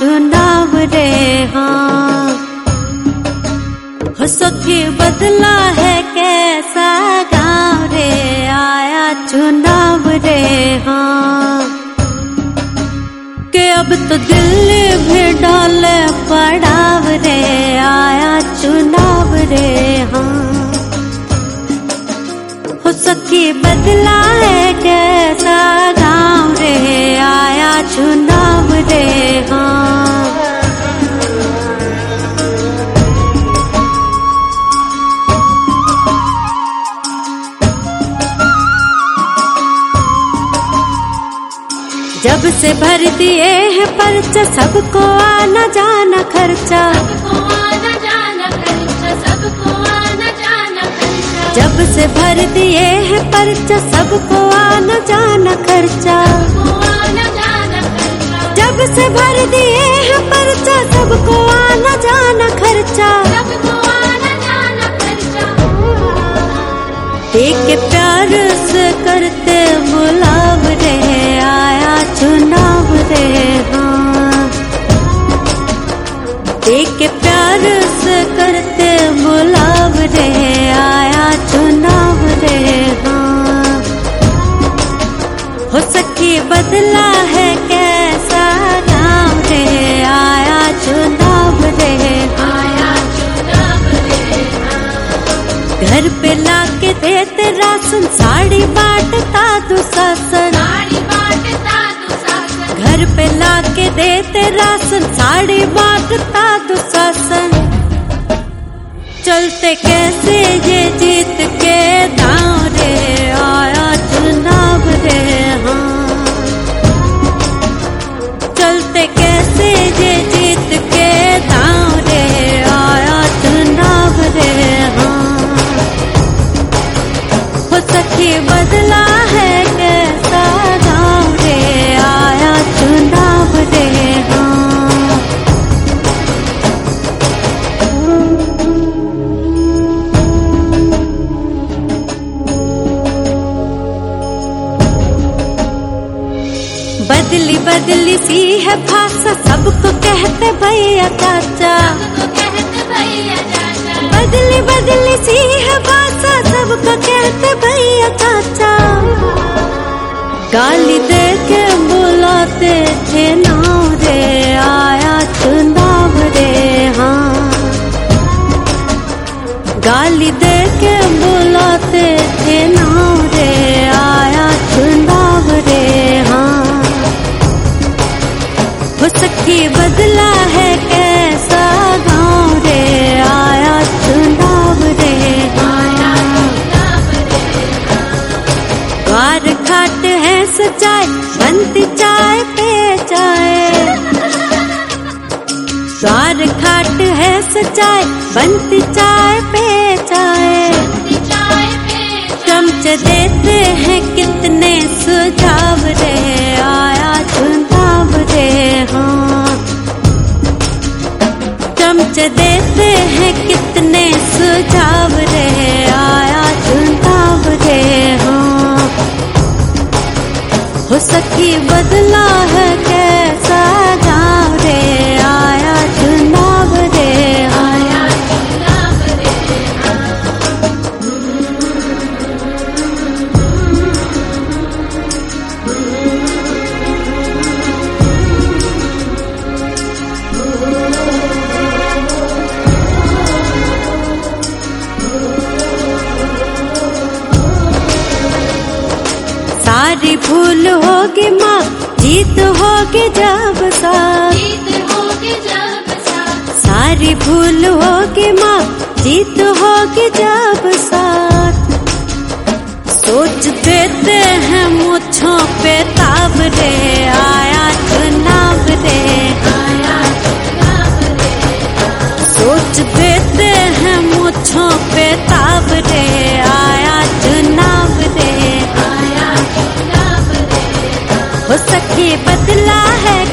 चुनाव रे हाँ। हो सखी बदला है कैसा गाँव रे, आया चुनाव रे हाँ। के अब तो दिल्ली भी डाले पड़ाव रे, आया चुनाव रे हाँ। हो सखी बदला है कैसा गाँव रे, आया चुनाव रे हाँ। जब से भर दिए हैं पर्चा, सबको आना जाना खर्चा, सबको आना जाना खर्चा, सबको आना जाना खर्चा। जब से भर दिए हैं पर्चा, सबको आना जाना खर्चा, सबको आना जाना खर्चा। जब से भर दिए हैं पर्चा, सबको आना जाना खर्चा, सबको आना जाना खर्चा। एक प्यार से करते बुलाव रे, आया चुनाव रे हाँ। एक प्यार से करते बुलाव रे, आया चुनाव रे हाँ। हो सखी बदला है कैसा गाँव रे, आया चुनाव रे, आया चुनाव रे हाँ। घर पे लाके देते राशन, साड़ी बांटता दुशासन, घर पे लाके देते राशन, साड़ी बांटता दुशासन। चलते कैसे ये जीत के दांव रे, आया चुनाव रे हाँ। चलते कैसे ये जीत के दांव रे, आया चुनाव रे हाँ। हो सखी बदला है कैसा गाँव रे, आया चुनाव रे हाँ। बदली बदली सी है भाषा, सबको कहते भैया चाचा, बदली बदली सी है भाषा, सबको कहते भैया चाचा। गाली दे के बुलाते थे नाव रे, आया चुनाव रे हाँ। गाली दे के बुलाते थे नाव रे, आया चुनाव रे हाँ। हो सखी बदला है कैसा गाँव रे, आया चुनाव रे आया चुनाव रे हाँ। द्वार घाट है सजाए, बनती चाय पे चाय, द्वार घाट है सजाए, बनती चाय पे चाय। चमचे देते हैं कितने सुझाव रे, आया चुनाव रे हाँ। चमचे देते हैं कितने सुझाव रे, आया चुनाव रे हाँ। हो सखी बदला है कैसा गाँव रे, आया चुनाव रे आया चुनाव रे सारी भूल होगी माँ, जीत होगी जब साथ, सारी भूल होगी माँ, जीत होगी जब साथ। सोच देते हैं मुझों पे ताब रे, आया चुनाव रे आया चुनाव रे। सोच देते हैं मुझों पे ताब रे, आया चुनाव रे आया चुनाव रे। हो सखी बदला है